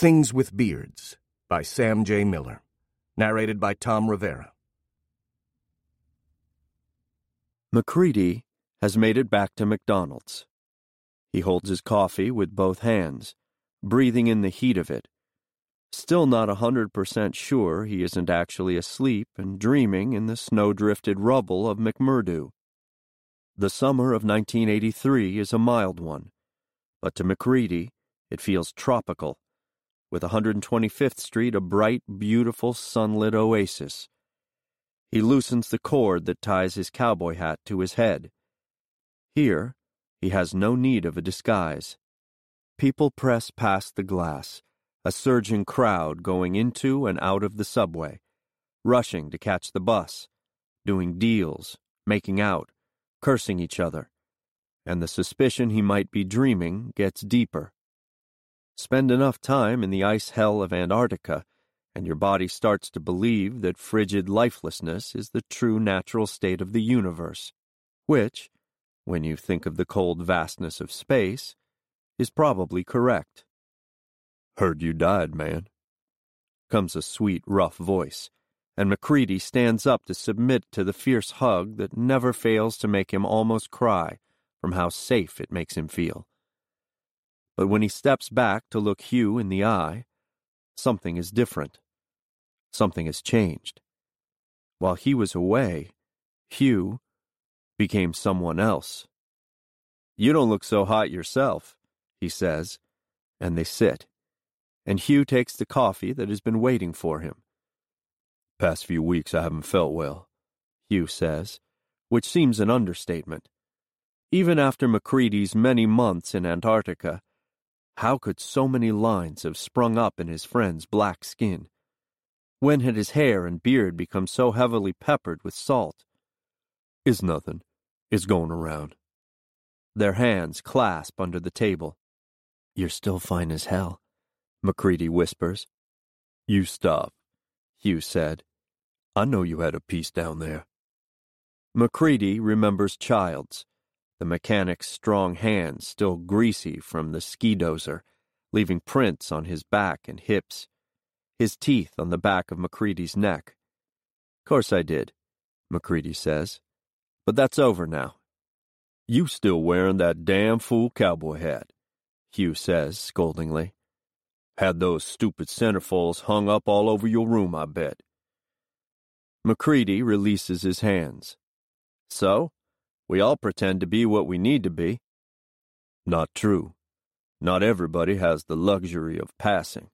Things with Beards by Sam J. Miller. Narrated by Tom Rivera. MacReady has made it back to McDonald's. He holds his coffee with both hands, breathing in the heat of it. Still not 100% sure he isn't actually asleep and dreaming in the snow-drifted rubble of McMurdo. The summer of 1983 is a mild one, but to MacReady it feels tropical, with 125th Street a bright, beautiful, sunlit oasis. He loosens the cord that ties his cowboy hat to his head. Here, he has no need of a disguise. People press past the glass, a surging crowd going into and out of the subway, rushing to catch the bus, doing deals, making out, cursing each other, and the suspicion he might be dreaming gets deeper. Spend enough time in the ice hell of Antarctica, and your body starts to believe that frigid lifelessness is the true natural state of the universe, which, when you think of the cold vastness of space, is probably correct. "Heard you died, man," comes a sweet, rough voice, and MacReady stands up to submit to the fierce hug that never fails to make him almost cry from how safe it makes him feel. But when he steps back to look Hugh in the eye, something is different. Something has changed. While he was away, Hugh became someone else. "You don't look so hot yourself," he says, and they sit, and Hugh takes the coffee that has been waiting for him. "Past few weeks I haven't felt well," Hugh says, which seems an understatement. Even after MacReady's many months in Antarctica, how could so many lines have sprung up in his friend's black skin? When had his hair and beard become so heavily peppered with salt? "It's nothing. It's going around." Their hands clasp under the table. "You're still fine as hell," MacReady whispers. "You stop," Hugh said. "I know you had a piece down there." MacReady remembers Childs, the mechanic's strong hands still greasy from the ski-dozer, leaving prints on his back and hips, his teeth on the back of MacReady's neck. "Course I did," MacReady says, "but that's over now." "You still wearing that damn fool cowboy hat," Hugh says scoldingly. "Had those stupid centerfolds hung up all over your room, I bet." MacReady releases his hands. "So? We all pretend to be what we need to be." "Not true. Not everybody has the luxury of passing."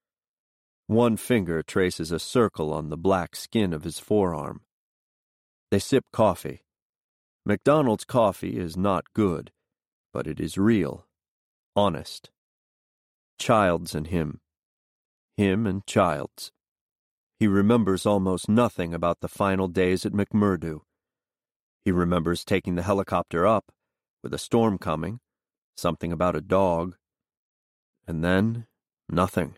One finger traces a circle on the black skin of his forearm. They sip coffee. McDonald's coffee is not good, but it is real, honest. Childs and him and Childs. He remembers almost nothing about the final days at McMurdo. He remembers taking the helicopter up, with a storm coming, something about a dog, and then nothing.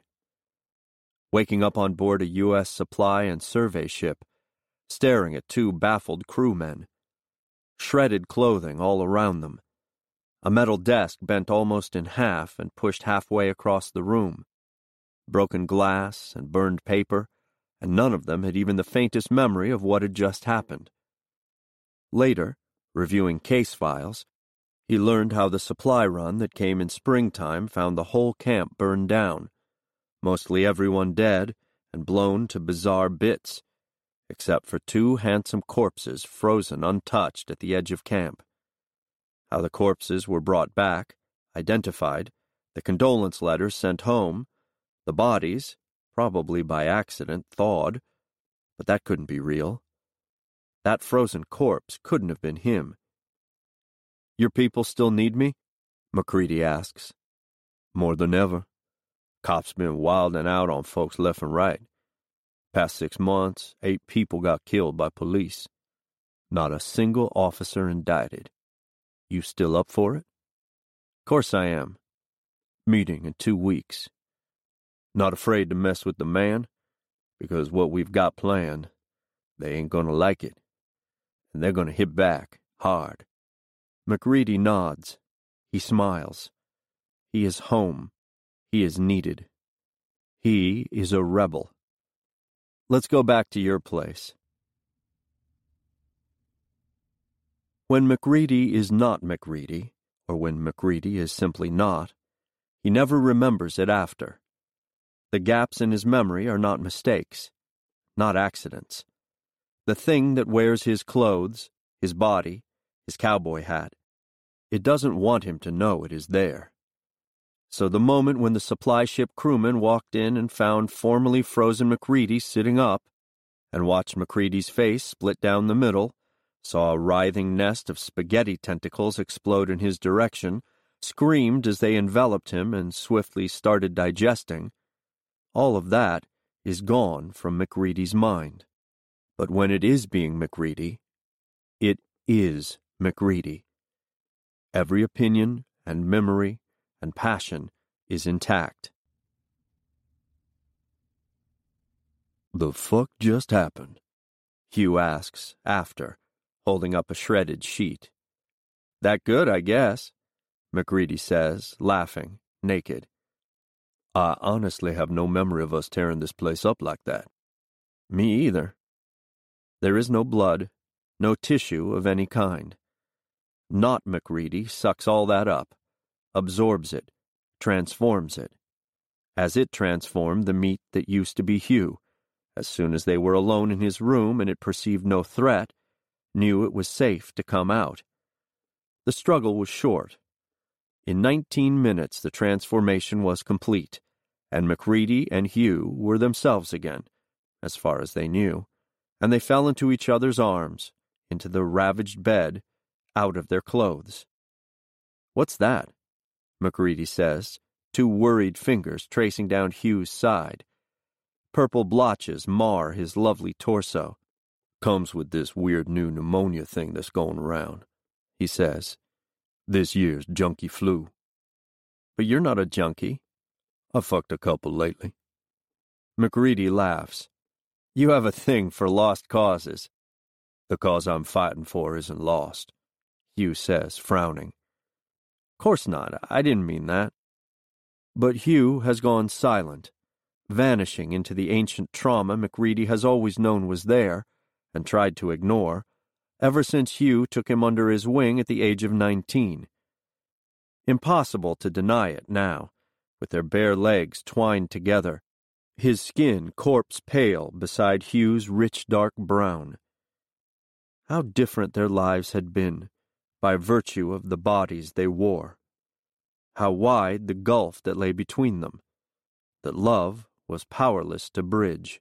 Waking up on board a U.S. supply and survey ship, staring at two baffled crewmen. Shredded clothing all around them. A metal desk bent almost in half and pushed halfway across the room. Broken glass and burned paper, and none of them had even the faintest memory of what had just happened. Later, reviewing case files, he learned how the supply run that came in springtime found the whole camp burned down, mostly everyone dead and blown to bizarre bits, except for two handsome corpses frozen untouched at the edge of camp. How the corpses were brought back, identified, the condolence letters sent home, the bodies, probably by accident, thawed, but that couldn't be real. That frozen corpse couldn't have been him. "Your people still need me?" MacReady asks. "More than ever. Cops been wilding out on folks left and right. Past 6 months, 8 people got killed by police. Not a single officer indicted. You still up for it?" "Course I am. Meeting in 2 weeks. Not afraid to mess with the man, because what we've got planned, they ain't gonna like it. And they're gonna hit back, hard." MacReady nods. He smiles. He is home. He is needed. He is a rebel. Let's go back to your place. When MacReady is not MacReady, or when MacReady is simply not, he never remembers it after. The gaps in his memory are not mistakes, not accidents. The thing that wears his clothes, his body, his cowboy hat, it doesn't want him to know it is there. So the moment when the supply ship crewman walked in and found formerly frozen MacReady sitting up, and watched MacReady's face split down the middle, saw a writhing nest of spaghetti tentacles explode in his direction, screamed as they enveloped him and swiftly started digesting, all of that is gone from MacReady's mind. But when it is being MacReady, it is MacReady. Every opinion and memory and passion is intact. "The fuck just happened?" Hugh asks, after, holding up a shredded sheet. "That good, I guess," MacReady says, laughing, naked. "I honestly have no memory of us tearing this place up like that." "Me either." There is no blood, no tissue of any kind. Not MacReady sucks all that up, absorbs it, transforms it, as it transformed the meat that used to be Hugh. As soon as they were alone in his room and it perceived no threat, knew it was safe to come out. The struggle was short. In 19 minutes the transformation was complete, and MacReady and Hugh were themselves again, as far as they knew, and they fell into each other's arms, into the ravaged bed, out of their clothes. "What's that?" MacReady says, two worried fingers tracing down Hugh's side. Purple blotches mar his lovely torso. "Comes with this weird new pneumonia thing that's going around," he says. "This year's junkie flu." "But you're not a junkie." "I've fucked a couple lately." MacReady laughs. "You have a thing for lost causes." "The cause I'm fighting for isn't lost," Hugh says, frowning. "Course not, I didn't mean that." But Hugh has gone silent, vanishing into the ancient trauma MacReady has always known was there, and tried to ignore, ever since Hugh took him under his wing at the age of 19. Impossible to deny it now, with their bare legs twined together, his skin corpse pale beside Hugh's rich dark brown. How different their lives had been, by virtue of the bodies they wore. How wide the gulf that lay between them, that love was powerless to bridge.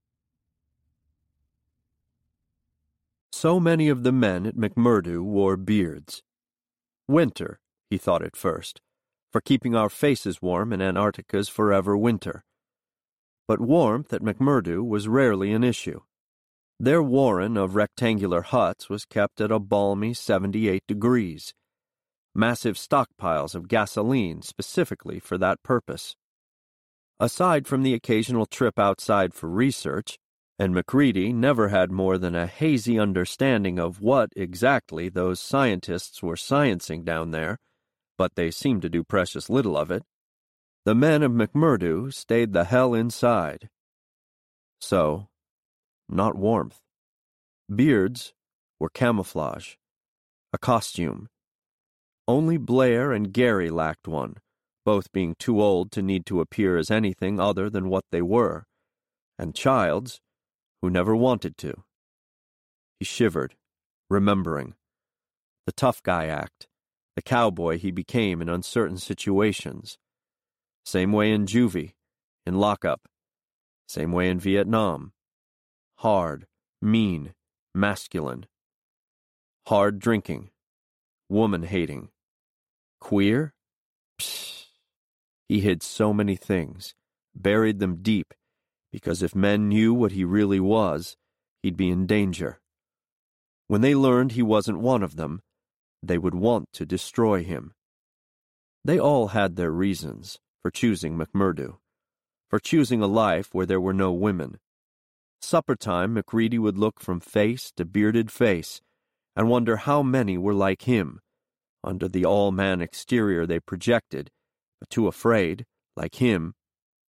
So many of the men at McMurdo wore beards. Winter, he thought at first, for keeping our faces warm in Antarctica's forever winter. But warmth at McMurdo was rarely an issue. Their warren of rectangular huts was kept at a balmy 78 degrees. Massive stockpiles of gasoline specifically for that purpose. Aside from the occasional trip outside for research, and MacReady never had more than a hazy understanding of what exactly those scientists were sciencing down there, but they seemed to do precious little of it, the men of McMurdo stayed the hell inside. So, not warmth. Beards were camouflage, a costume. Only Blair and Gary lacked one, both being too old to need to appear as anything other than what they were, and Childs, who never wanted to. He shivered, remembering. The tough guy act, the cowboy he became in uncertain situations. Same way in juvie, in lockup. Same way in Vietnam. Hard, mean, masculine. Hard drinking. Woman-hating. Queer? Psst. He hid so many things, buried them deep, because if men knew what he really was, he'd be in danger. When they learned he wasn't one of them, they would want to destroy him. They all had their reasons for choosing McMurdo, for choosing a life where there were no women. Supper time, MacReady would look from face to bearded face and wonder how many were like him, under the all-man exterior they projected, but too afraid, like him,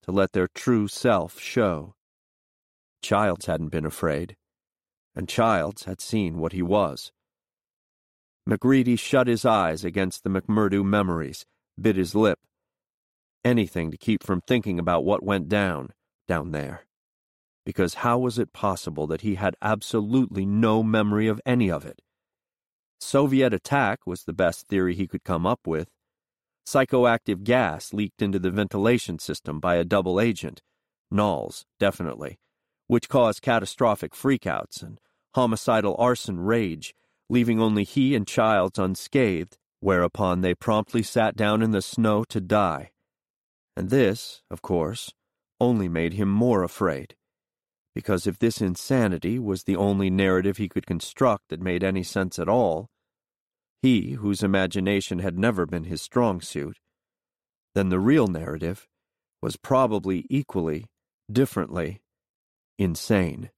to let their true self show. Childs hadn't been afraid, and Childs had seen what he was. MacReady shut his eyes against the McMurdo memories, bit his lip. Anything to keep from thinking about what went down there. Because how was it possible that he had absolutely no memory of any of it? Soviet attack was the best theory he could come up with. Psychoactive gas leaked into the ventilation system by a double agent, Knowles, definitely, which caused catastrophic freakouts and homicidal arson rage, leaving only he and Childs unscathed, whereupon they promptly sat down in the snow to die. And this, of course, only made him more afraid, because if this insanity was the only narrative he could construct that made any sense at all, he, whose imagination had never been his strong suit, then the real narrative was probably equally, differently, insane.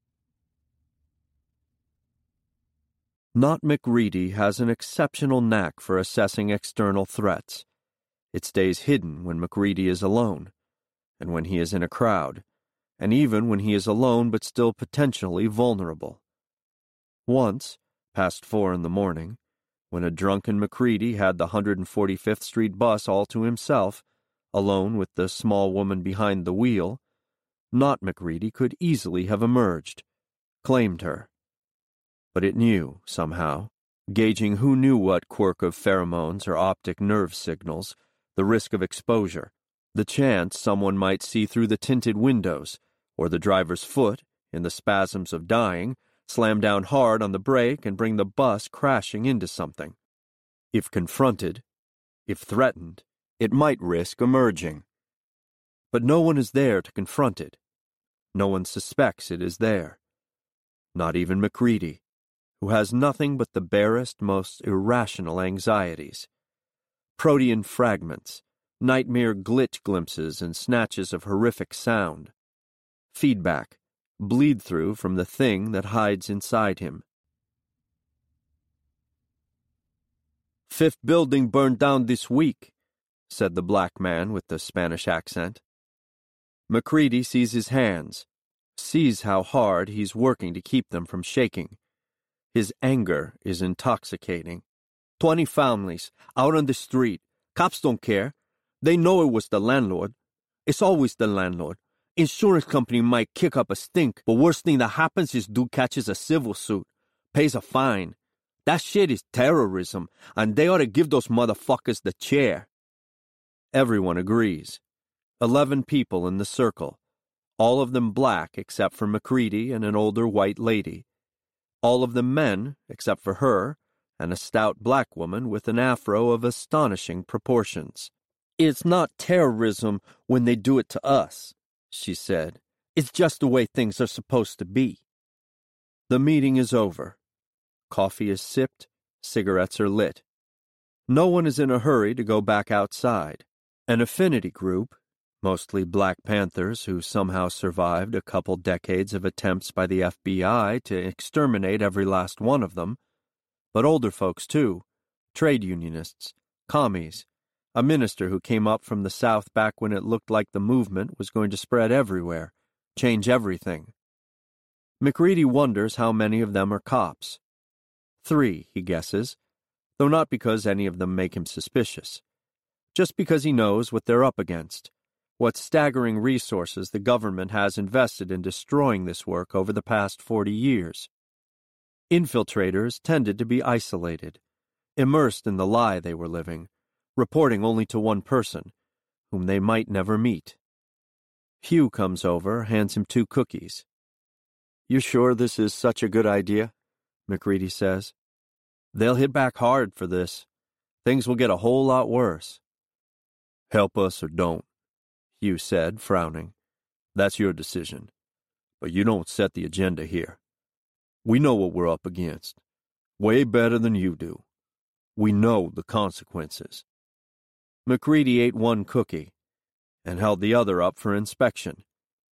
Not MacReady has an exceptional knack for assessing external threats. It stays hidden when MacReady is alone, and when he is in a crowd, and even when he is alone but still potentially vulnerable. Once, past 4 a.m, when a drunken MacReady had the 145th Street bus all to himself, alone with the small woman behind the wheel, not MacReady could easily have emerged, claimed her. But it knew, somehow, gauging who knew what quirk of pheromones or optic nerve signals, the risk of exposure, the chance someone might see through the tinted windows, or the driver's foot, in the spasms of dying, slam down hard on the brake and bring the bus crashing into something. If confronted, if threatened, it might risk emerging. But no one is there to confront it. No one suspects it is there. Not even MacReady, who has nothing but the barest, most irrational anxieties. Protean fragments, nightmare glitch glimpses and snatches of horrific sound. Feedback, bleed-through from the thing that hides inside him. "5th building burned down this week," said the black man with the Spanish accent. MacReady sees his hands, sees how hard he's working to keep them from shaking. His anger is intoxicating. 20 families, out on the street. Cops don't care. They know it was the landlord. It's always the landlord. Insurance company might kick up a stink, but worst thing that happens is dude catches a civil suit, pays a fine. That shit is terrorism, and they ought to give those motherfuckers the chair. Everyone agrees. 11 people in the circle, all of them black except for MacReady and an older white lady. All of them men, except for her, and a stout black woman with an afro of astonishing proportions. "It's not terrorism when they do it to us," she said. "It's just the way things are supposed to be." The meeting is over. Coffee is sipped, cigarettes are lit. No one is in a hurry to go back outside. An affinity group, mostly Black Panthers who somehow survived a couple decades of attempts by the FBI to exterminate every last one of them, but older folks too, trade unionists, commies, a minister who came up from the South back when it looked like the movement was going to spread everywhere, change everything. MacReady wonders how many of them are cops. 3, he guesses, though not because any of them make him suspicious. Just because he knows what they're up against, what staggering resources the government has invested in destroying this work over the past 40 years. Infiltrators tended to be isolated, immersed in the lie they were living, reporting only to one person, whom they might never meet. Hugh comes over, hands him 2 cookies. "You sure this is such a good idea?" MacReady says. "They'll hit back hard for this. Things will get a whole lot worse." "Help us or don't," Hugh said, frowning. "That's your decision. But you don't set the agenda here. We know what we're up against. Way better than you do. We know the consequences." MacReady ate 1 cookie and held the other up for inspection.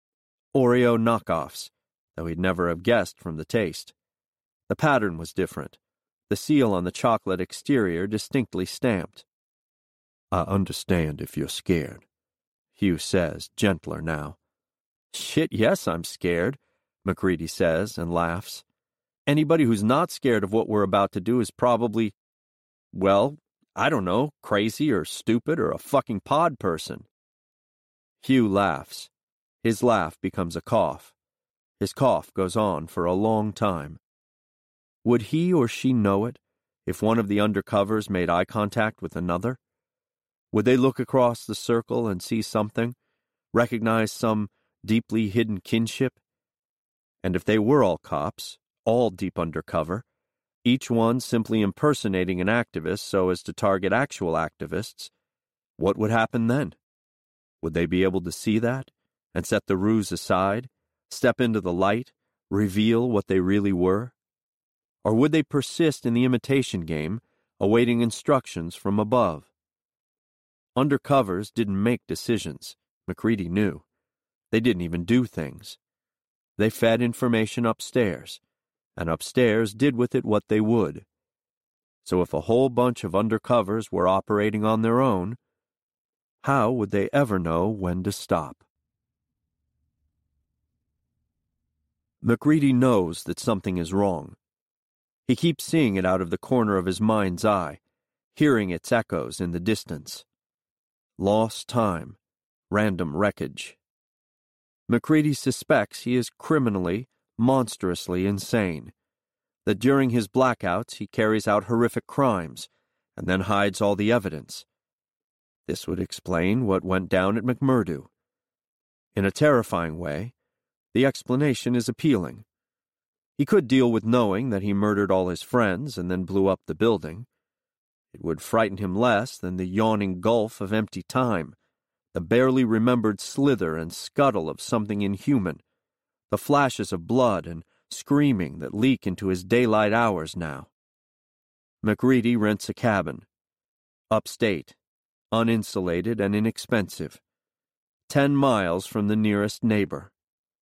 Oreo knockoffs, though he'd never have guessed from the taste. The pattern was different, the seal on the chocolate exterior distinctly stamped. "I understand if you're scared," Hugh says, gentler now. Shit, yes, I'm scared, MacReady says and laughs. Anybody who's not scared of what we're about to do is probably, well, I don't know, crazy or stupid or a fucking pod person. Hugh laughs. His laugh becomes a cough. His cough goes on for a long time. Would he or she know it if one of the undercovers made eye contact with another? Would they look across the circle and see something, recognize some deeply hidden kinship? And if they were all cops, all deep undercover, each one simply impersonating an activist so as to target actual activists, what would happen then? Would they be able to see that and set the ruse aside, step into the light, reveal what they really were? Or would they persist in the imitation game, awaiting instructions from above? Undercovers didn't make decisions, MacReady knew. They didn't even do things. They fed information upstairs, and upstairs did with it what they would. So if a whole bunch of undercovers were operating on their own, how would they ever know when to stop? MacReady knows that something is wrong. He keeps seeing it out of the corner of his mind's eye, hearing its echoes in the distance. Lost time, random wreckage. MacReady suspects he is criminally, monstrously insane, that during his blackouts he carries out horrific crimes and then hides all the evidence. This would explain what went down at McMurdo. In a terrifying way, the explanation is appealing. He could deal with knowing that he murdered all his friends and then blew up the building. It would frighten him less than the yawning gulf of empty time, the barely remembered slither and scuttle of something inhuman, the flashes of blood and screaming that leak into his daylight hours now. MacReady rents a cabin. Upstate, uninsulated and inexpensive, 10 miles from the nearest neighbor.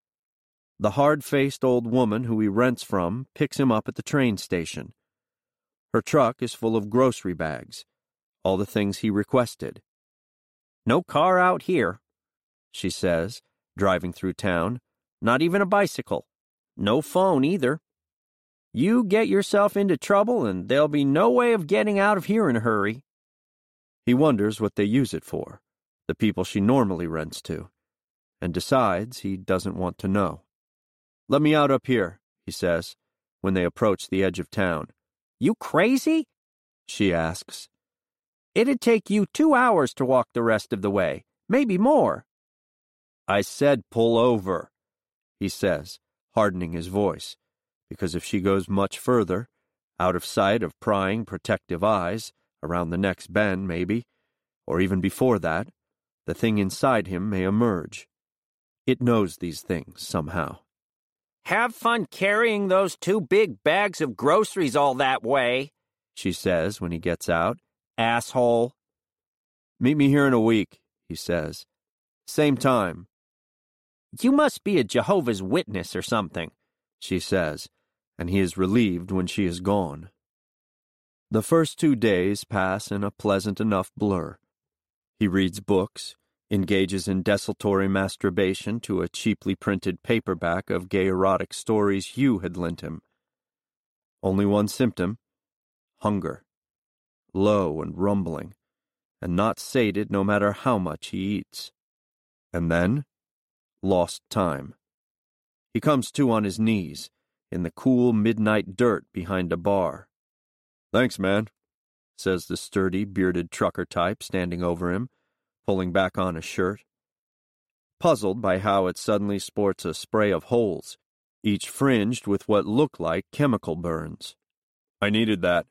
The hard-faced old woman who he rents from picks him up at the train station. Her truck is full of grocery bags, all the things he requested. "No car out here," she says, driving through town. "Not even a bicycle. No phone either. You get yourself into trouble and there'll be no way of getting out of here in a hurry." He wonders what they use it for, the people she normally rents to, and decides he doesn't want to know. "Let me out up here," he says, when they approach the edge of town. "You crazy?" she asks. "It'd take you 2 hours to walk the rest of the way, maybe more." "I said pull over," he says, hardening his voice, because if she goes much further, out of sight of prying, protective eyes, around the next bend maybe, or even before that, the thing inside him may emerge. It knows these things somehow. "Have fun carrying those 2 big bags of groceries all that way," she says when he gets out. "Asshole." "Meet me here in a week," he says. "Same time." "You must be a Jehovah's Witness or something," she says, and he is relieved when she is gone. The first 2 days pass in a pleasant enough blur. He reads books, engages in desultory masturbation to a cheaply printed paperback of gay erotic stories Hugh had lent him. Only one symptom: hunger. Low and rumbling, and not sated no matter how much he eats. And then, lost time. He comes to on his knees, in the cool midnight dirt behind a bar. "Thanks, man," says the sturdy, bearded trucker type standing over him, pulling back on his shirt. Puzzled by how it suddenly sports a spray of holes, each fringed with what look like chemical burns. "I needed that."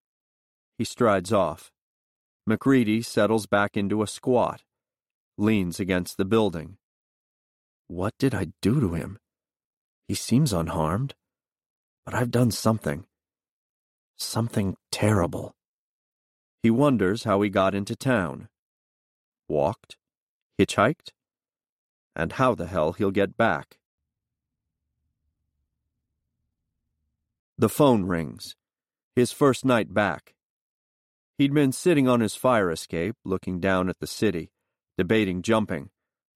He strides off. MacReady settles back into a squat, leans against the building. What did I do to him? He seems unharmed, but I've done something. Something terrible. He wonders how he got into town. Walked? Hitchhiked? And how the hell he'll get back. The phone rings. His first night back. He'd been sitting on his fire escape, looking down at the city, debating jumping,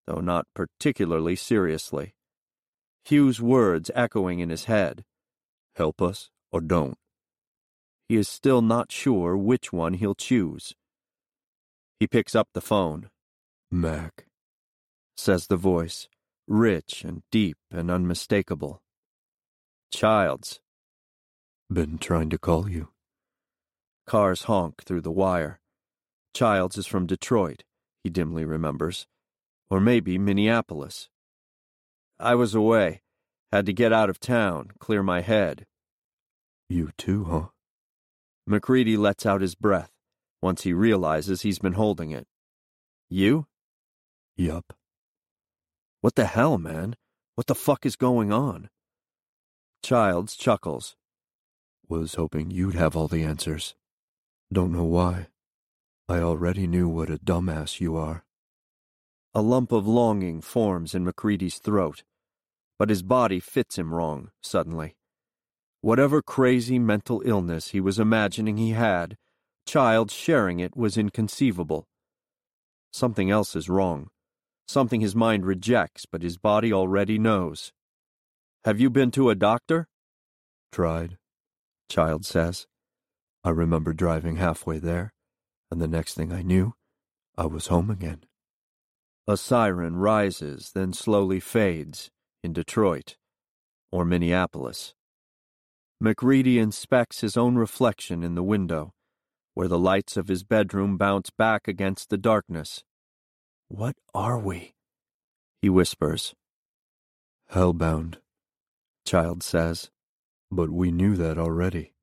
though not particularly seriously. Hugh's words echoing in his head. Help us or don't. He is still not sure which one he'll choose. He picks up the phone. Mac, says the voice, rich and deep and unmistakable. Childs. Been trying to call you. Cars honk through the wire. Childs is from Detroit, he dimly remembers. Or maybe Minneapolis. I was away. Had to get out of town, clear my head. You too, huh? McCready lets out his breath once he realizes he's been holding it. You? Yup. What the hell, man? What the fuck is going on? Childs chuckles. Was hoping you'd have all the answers. Don't know why. I already knew what a dumbass you are. A lump of longing forms in McCready's throat, but his body fits him wrong, suddenly. Whatever crazy mental illness he was imagining he had, Childs sharing it was inconceivable. Something else is wrong. Something his mind rejects, but his body already knows. Have you been to a doctor? Tried, Childs says. I remember driving halfway there, and the next thing I knew, I was home again. A siren rises, then slowly fades, in Detroit, or Minneapolis. McCready inspects his own reflection in the window, where the lights of his bedroom bounce back against the darkness. What are we? He whispers. Hellbound, Childs says, but we knew that already.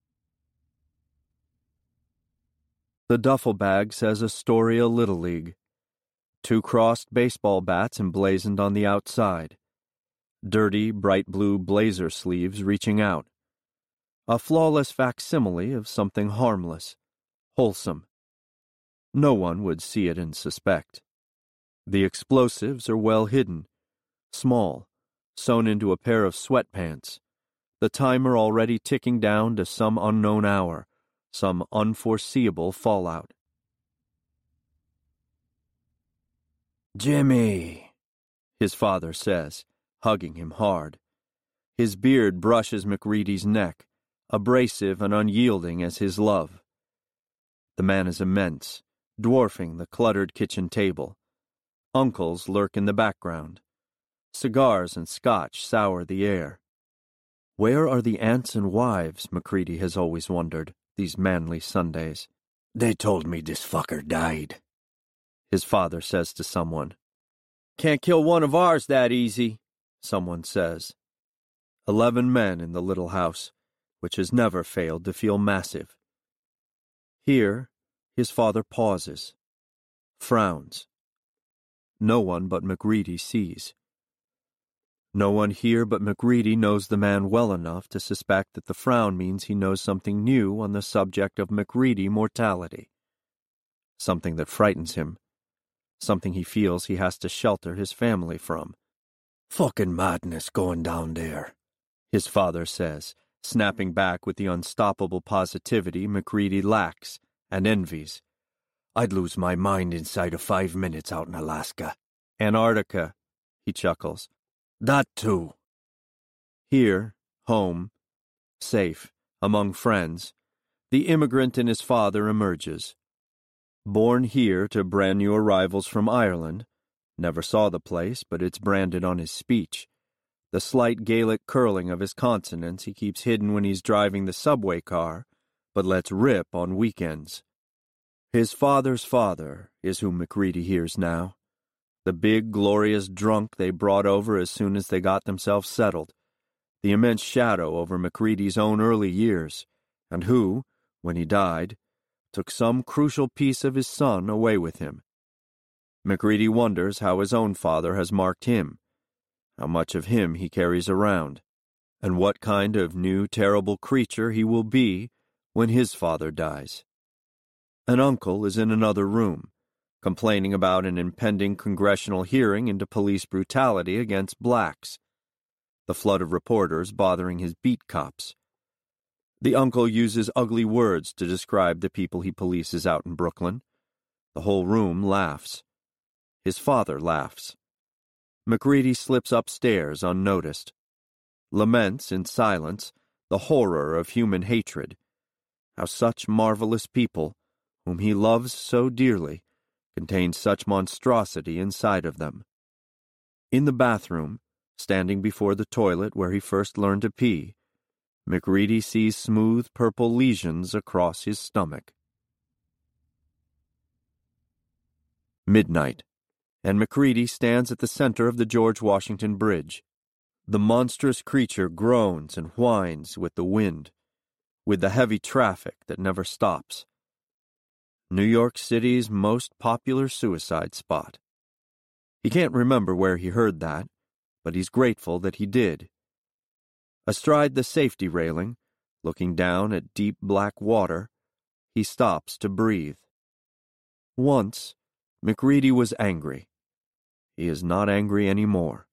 The duffel bag says Astoria Little League. 2 crossed baseball bats emblazoned on the outside. Dirty, bright blue blazer sleeves reaching out. A flawless facsimile of something harmless, wholesome. No one would see it and suspect. The explosives are well hidden, small, sewn into a pair of sweatpants. The timer already ticking down to some unknown hour, some unforeseeable fallout. Jimmy, his father says, hugging him hard. His beard brushes McCready's neck, abrasive and unyielding as his love. The man is immense, dwarfing the cluttered kitchen table. Uncles lurk in the background. Cigars and scotch sour the air. Where are the aunts and wives, McCready has always wondered, these manly Sundays? They told me this fucker died, his father says to someone. Can't kill one of ours that easy, someone says. 11 men in the little house, which has never failed to feel massive. Here, his father pauses, frowns. No one but McCready sees. No one here but McCready knows the man well enough to suspect that the frown means he knows something new on the subject of McCready mortality. Something that frightens him. Something he feels he has to shelter his family from. Fucking madness going down there, his father says, snapping back with the unstoppable positivity McCready lacks and envies. I'd lose my mind inside of 5 minutes out in Alaska. Antarctica, he chuckles. That too. Here, home, safe, among friends, the immigrant and his father emerges. Born here to brand new arrivals from Ireland, never saw the place, but it's branded on his speech. The slight Gaelic curling of his consonants he keeps hidden when he's driving the subway car, but lets rip on weekends. His father's father is whom McCready hears now. The big, glorious drunk they brought over as soon as they got themselves settled. The immense shadow over McCready's own early years, and who, when he died, took some crucial piece of his son away with him. McCready wonders how his own father has marked him, how much of him he carries around, and what kind of new terrible creature he will be when his father dies. An uncle is in another room, complaining about an impending congressional hearing into police brutality against blacks. The flood of reporters bothering his beat cops. The uncle uses ugly words to describe the people he polices out in Brooklyn. The whole room laughs. His father laughs. MacReady slips upstairs unnoticed, laments in silence the horror of human hatred, how such marvelous people, whom he loves so dearly, contain such monstrosity inside of them. In the bathroom, standing before the toilet where he first learned to pee, MacReady sees smooth purple lesions across his stomach. Midnight, and MacReady stands at the center of the George Washington Bridge. The monstrous creature groans and whines with the wind, with the heavy traffic that never stops. New York City's most popular suicide spot. He can't remember where he heard that, but he's grateful that he did. Astride the safety railing, looking down at deep black water, he stops to breathe. Once, MacReady was angry. He is not angry anymore.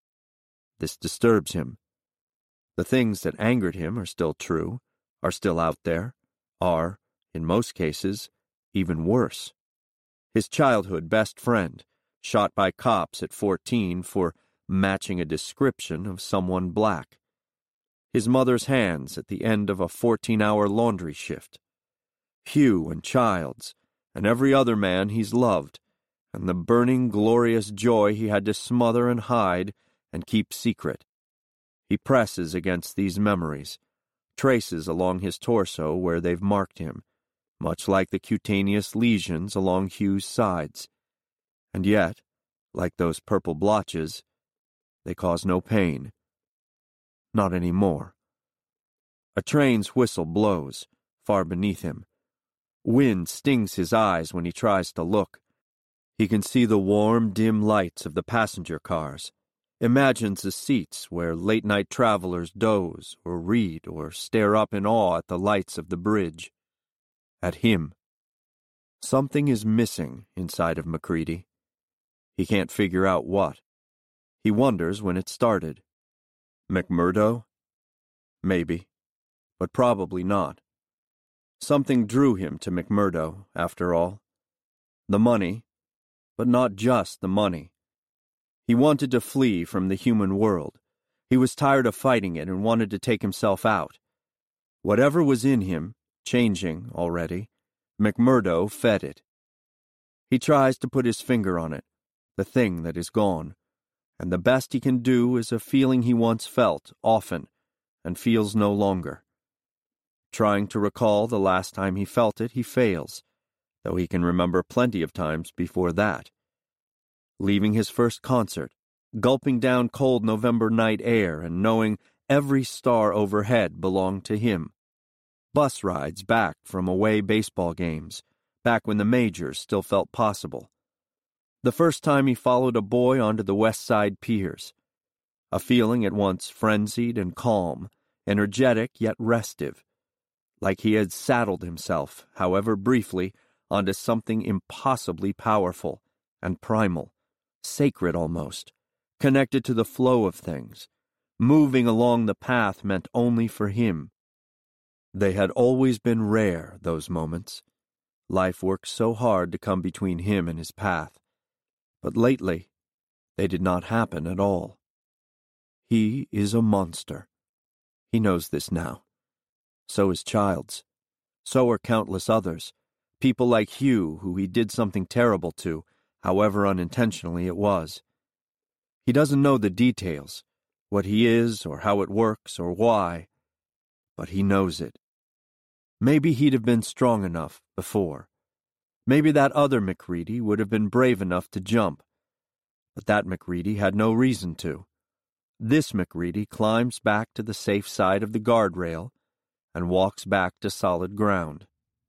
This disturbs him. The things that angered him are still true, are still out there, are, in most cases, even worse. His childhood best friend, shot by cops at 14 for matching a description of someone black. His mother's hands at the end of a 14-hour laundry shift. Hugh and Childs, and every other man he's loved, and the burning, glorious joy he had to smother and hide and keep secret. He presses against these memories, traces along his torso where they've marked him, much like the cutaneous lesions along Hugh's sides. And yet, like those purple blotches, they cause no pain. Not any more. A train's whistle blows, far beneath him. Wind stings his eyes when he tries to look. He can see the warm, dim lights of the passenger cars, imagines the seats where late-night travelers doze or read or stare up in awe at the lights of the bridge. At him. Something is missing inside of MacReady. He can't figure out what. He wonders when it started. McMurdo? Maybe, but probably not. Something drew him to McMurdo, after all. The money, but not just the money. He wanted to flee from the human world. He was tired of fighting it and wanted to take himself out. Whatever was in him, changing already, McMurdo fed it. He tries to put his finger on it, the thing that is gone, and the best he can do is a feeling he once felt, often, and feels no longer. Trying to recall the last time he felt it, he fails, though he can remember plenty of times before that. Leaving his first concert, gulping down cold November night air and knowing every star overhead belonged to him. Bus rides back from away baseball games, back when the majors still felt possible. The first time he followed a boy onto the West Side piers. A feeling at once frenzied and calm, energetic yet restive, like he had saddled himself, however briefly, onto something impossibly powerful and primal, sacred almost, connected to the flow of things, moving along the path meant only for him. They had always been rare, those moments. Life worked so hard to come between him and his path. But lately, they did not happen at all. He is a monster. He knows this now. So is Childs. So are countless others. People like Hugh, who he did something terrible to, however unintentionally it was. He doesn't know the details, what he is or how it works or why, but he knows it. Maybe he'd have been strong enough before. Maybe that other MacReady would have been brave enough to jump. But that MacReady had no reason to. This MacReady climbs back to the safe side of the guardrail and walks back to solid ground.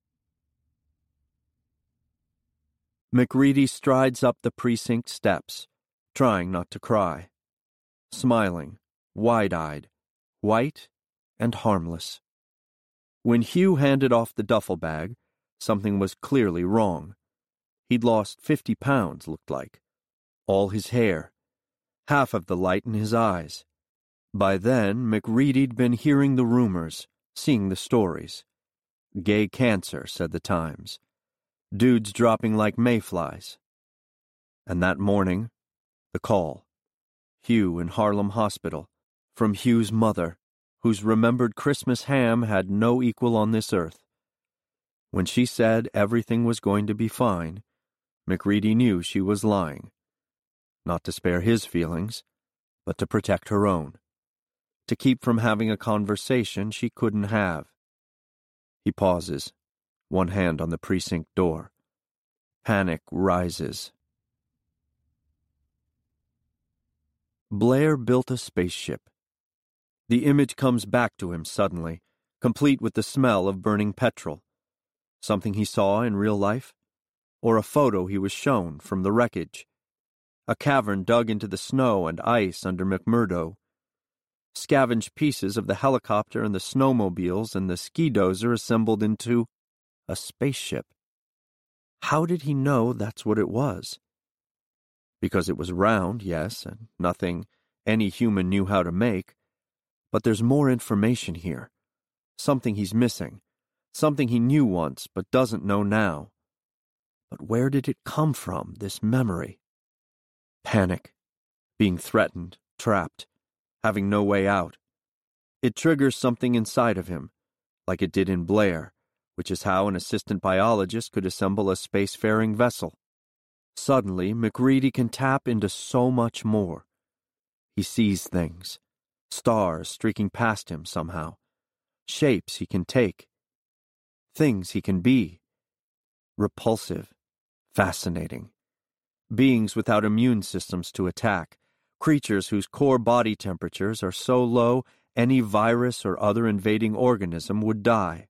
MacReady strides up the precinct steps, trying not to cry. Smiling, wide-eyed, white and harmless. When Hugh handed off the duffel bag, something was clearly wrong. He'd lost 50 pounds, looked like. All his hair. Half of the light in his eyes. By then, MacReady'd been hearing the rumors, seeing the stories. Gay cancer, said the Times. Dudes dropping like mayflies. And that morning, the call. Hugh in Harlem Hospital, from Hugh's mother, whose remembered Christmas ham had no equal on this earth. When she said everything was going to be fine, McReady knew she was lying. Not to spare his feelings, but to protect her own. To keep from having a conversation she couldn't have. He pauses, one hand on the precinct door. Panic rises. Blair built a spaceship. The image comes back to him suddenly, complete with the smell of burning petrol. Something he saw in real life? Or a photo he was shown from the wreckage? A cavern dug into the snow and ice under McMurdo. Scavenged pieces of the helicopter and the snowmobiles and the ski dozer assembled into a spaceship. How did he know that's what it was? Because it was round, yes, and nothing any human knew how to make. But there's more information here. Something he's missing. Something he knew once but doesn't know now. But where did it come from, this memory? Panic. Being threatened, trapped, having no way out. It triggers something inside of him, like it did in Blair, which is how an assistant biologist could assemble a spacefaring vessel. Suddenly, McReady can tap into so much more. He sees things, stars streaking past him somehow, shapes he can take, things he can be. Repulsive, fascinating. Beings without immune systems to attack, creatures whose core body temperatures are so low any virus or other invading organism would die.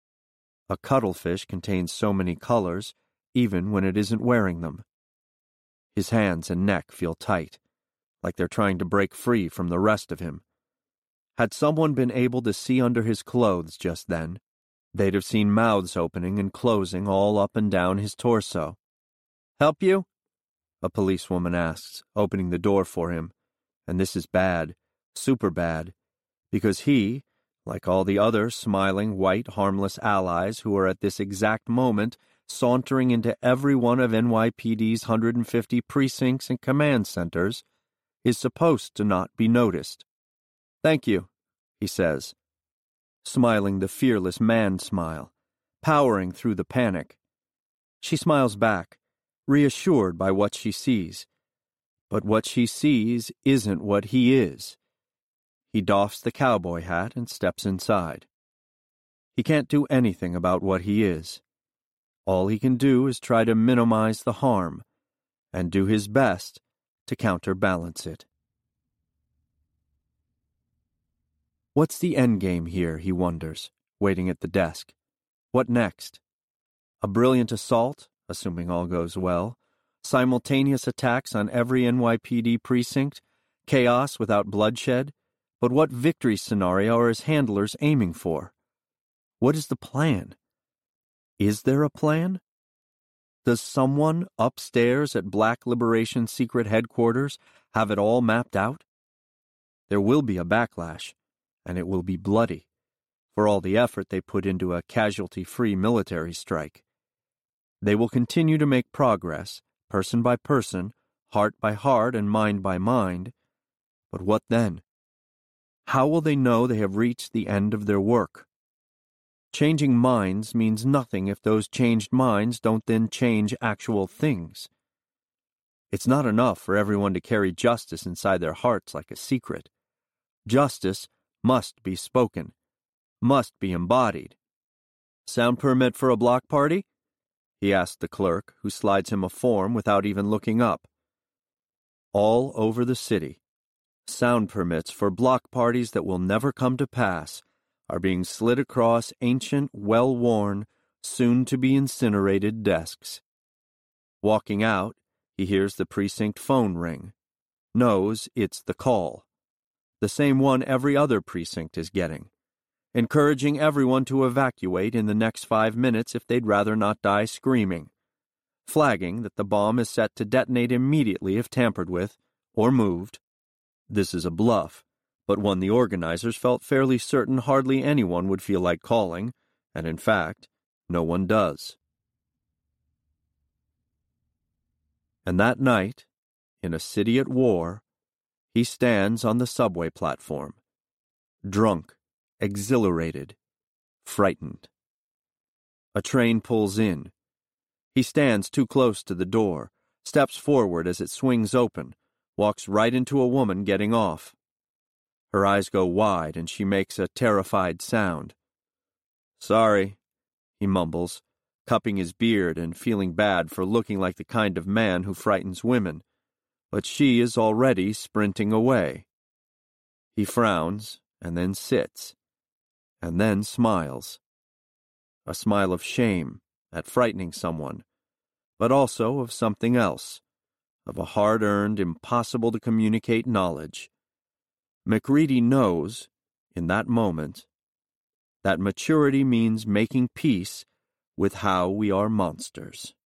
A cuttlefish contains so many colors, even when it isn't wearing them. His hands and neck feel tight, like they're trying to break free from the rest of him. Had someone been able to see under his clothes just then, they'd have seen mouths opening and closing all up and down his torso. "Help you?" a policewoman asks, opening the door for him. And this is bad, super bad, because he, like all the other smiling, white, harmless allies who are at this exact moment sauntering into every one of NYPD's 150 precincts and command centers, is supposed to not be noticed. "Thank you," he says, smiling the fearless man smile, powering through the panic. She smiles back, reassured by what she sees. But what she sees isn't what he is. He doffs the cowboy hat and steps inside. He can't do anything about what he is. All he can do is try to minimize the harm, and do his best to counterbalance it. What's the endgame here, he wonders, waiting at the desk. What next? A brilliant assault, assuming all goes well, simultaneous attacks on every NYPD precinct, chaos without bloodshed, but what victory scenario are his handlers aiming for? What is the plan? Is there a plan? Does someone upstairs at Black Liberation Secret Headquarters have it all mapped out? There will be a backlash, and it will be bloody, for all the effort they put into a casualty-free military strike. They will continue to make progress, person by person, heart by heart, and mind by mind. But what then? How will they know they have reached the end of their work? Changing minds means nothing if those changed minds don't then change actual things. It's not enough for everyone to carry justice inside their hearts like a secret. Justice must be spoken, must be embodied. "Sound permit for a block party?" he asked the clerk, who slides him a form without even looking up. All over the city, sound permits for block parties that will never come to pass are being slid across ancient, well-worn, soon-to-be-incinerated desks. Walking out, he hears the precinct phone ring. Knows it's the call. The same one every other precinct is getting. Encouraging everyone to evacuate in the next 5 minutes if they'd rather not die screaming. Flagging that the bomb is set to detonate immediately if tampered with, or moved. This is a bluff, but one the organizers felt fairly certain hardly anyone would feel like calling, and in fact, no one does. And that night, in a city at war, he stands on the subway platform, drunk, exhilarated, frightened. A train pulls in. He stands too close to the door, steps forward as it swings open, walks right into a woman getting off. Her eyes go wide and she makes a terrified sound. "Sorry," he mumbles, cupping his beard and feeling bad for looking like the kind of man who frightens women, but she is already sprinting away. He frowns and then sits, and then smiles. A smile of shame at frightening someone, but also of something else, of a hard-earned, impossible-to-communicate knowledge. MacReady knows, in that moment, that maturity means making peace with how we are monsters.